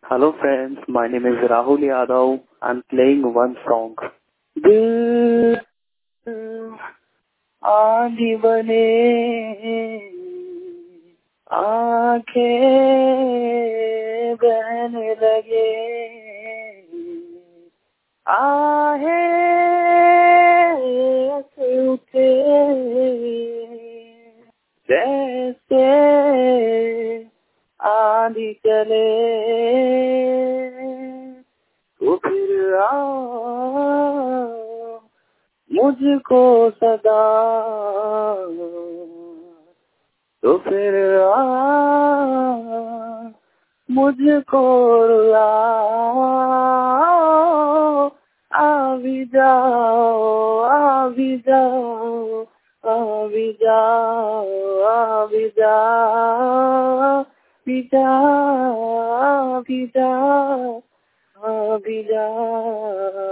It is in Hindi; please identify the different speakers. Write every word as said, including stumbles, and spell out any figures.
Speaker 1: Hello friends, my name is Rahul Yadav. I'm playing one song. दिल आंधी बने आंखें बहने लगे आहे ऐसे उठे जैसे आंधी चले तो फिर आओ मुझको सदा तो फिर आओ मुझको रुलाओ आ भी जाओ आ भी जाओ आ भी जाओ आ भी जाओ भी जाओ भी जाओ आ भी जाओ।